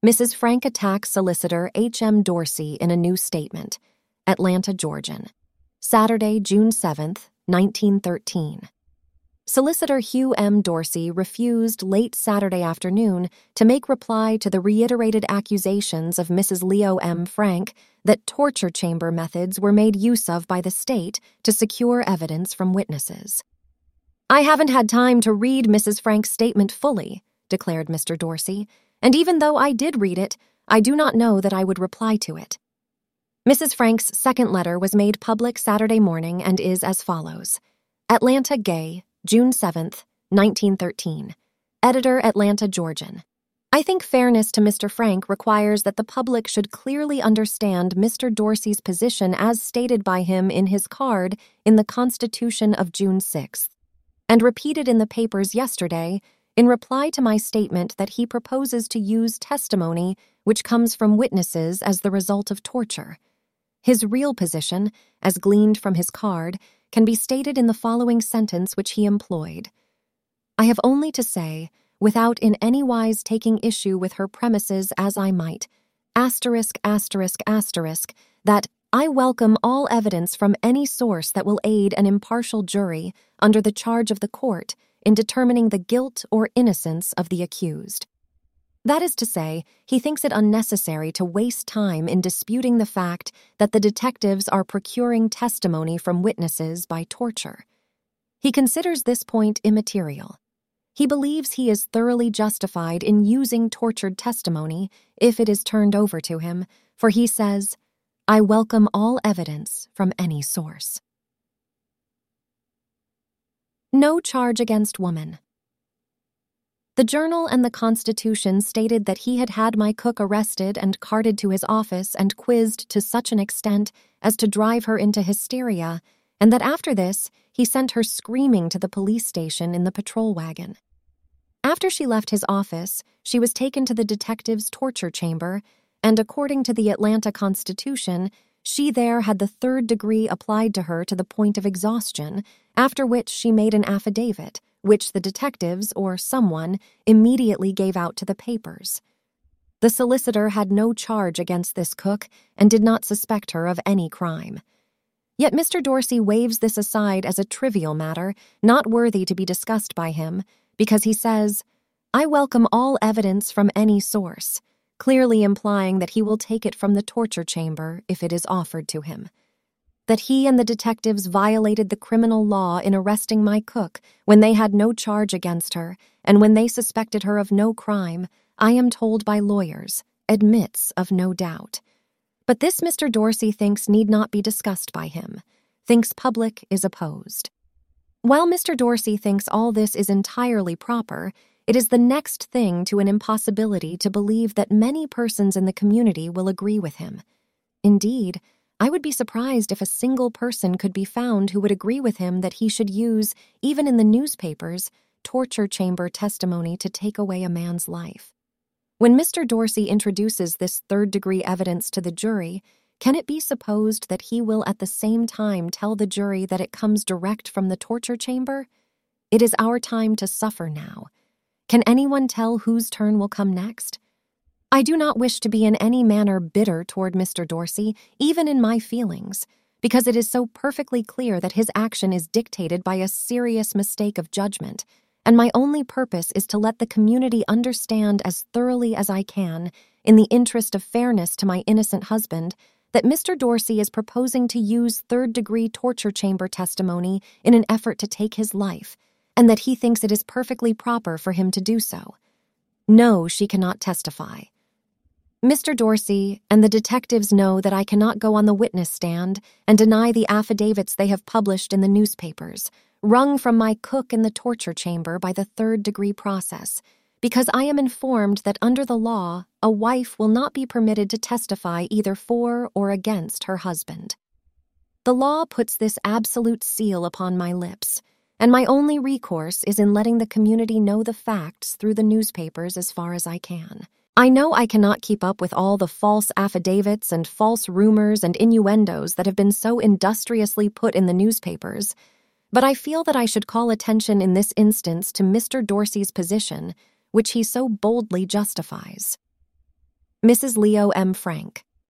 Mrs. Frank attacks solicitor H.M. Dorsey in a new statement. Atlanta, Georgian. Saturday, June 7th, 1913. Solicitor Hugh M. Dorsey refused late Saturday afternoon to make reply to the reiterated accusations of Mrs. Leo M. Frank that torture chamber methods were made use of by the state to secure evidence from witnesses. "I haven't had time to read Mrs. Frank's statement fully," declared Mr. Dorsey, "and even though I did read it, I do not know that I would reply to it." Mrs. Frank's second letter was made public Saturday morning and is as follows. Atlanta Gay, June 7th, 1913. Editor, Atlanta, Georgian. I think fairness to Mr. Frank requires that the public should clearly understand Mr. Dorsey's position as stated by him in his card in the Constitution of June 6th, and repeated in the papers yesterday in reply to my statement that he proposes to use testimony which comes from witnesses as the result of torture. His real position, as gleaned from his card, can be stated in the following sentence which he employed. I have only to say, without in any wise taking issue with her premises as I might, ******, that I welcome all evidence from any source that will aid an impartial jury under the charge of the court in determining the guilt or innocence of the accused. That is to say, he thinks it unnecessary to waste time in disputing the fact that the detectives are procuring testimony from witnesses by torture. He considers this point immaterial. He believes he is thoroughly justified in using tortured testimony if it is turned over to him, for he says, I welcome all evidence from any source. No charge against woman. The Journal and the Constitution stated that he had had my cook arrested and carted to his office and quizzed to such an extent as to drive her into hysteria, and that after this, he sent her screaming to the police station in the patrol wagon. After she left his office, she was taken to the detective's torture chamber, and according to the Atlanta Constitution, she there had the 3rd degree applied to her to the point of exhaustion, after which she made an affidavit, which the detectives, or someone, immediately gave out to the papers. The solicitor had no charge against this cook and did not suspect her of any crime. Yet Mr. Dorsey waves this aside as a trivial matter, not worthy to be discussed by him, because he says, I welcome all evidence from any source, clearly implying that he will take it from the torture chamber if it is offered to him. That he and the detectives violated the criminal law in arresting my cook when they had no charge against her and when they suspected her of no crime, I am told by lawyers, admits of no doubt. But this Mr. Dorsey thinks need not be discussed by him, thinks public is opposed. While Mr. Dorsey thinks all this is entirely proper, it is the next thing to an impossibility to believe that many persons in the community will agree with him. Indeed, I would be surprised if a single person could be found who would agree with him that he should use, even in the newspapers, torture chamber testimony to take away a man's life. When Mr. Dorsey introduces this 3rd degree evidence to the jury, can it be supposed that he will at the same time tell the jury that it comes direct from the torture chamber? It is our time to suffer now. Can anyone tell whose turn will come next? I do not wish to be in any manner bitter toward Mr. Dorsey, even in my feelings, because it is so perfectly clear that his action is dictated by a serious mistake of judgment, and my only purpose is to let the community understand as thoroughly as I can, in the interest of fairness to my innocent husband, that Mr. Dorsey is proposing to use 3rd degree torture chamber testimony in an effort to take his life, and that he thinks it is perfectly proper for him to do so. No, she cannot testify. Mr. Dorsey and the detectives know that I cannot go on the witness stand and deny the affidavits they have published in the newspapers, wrung from my cook in the torture chamber by the 3rd degree process, because I am informed that under the law, a wife will not be permitted to testify either for or against her husband. The law puts this absolute seal upon my lips, and my only recourse is in letting the community know the facts through the newspapers as far as I can. I know I cannot keep up with all the false affidavits and false rumors and innuendos that have been so industriously put in the newspapers, but I feel that I should call attention in this instance to Mr. Dorsey's position, which he so boldly justifies. Mrs. Leo M. Frank.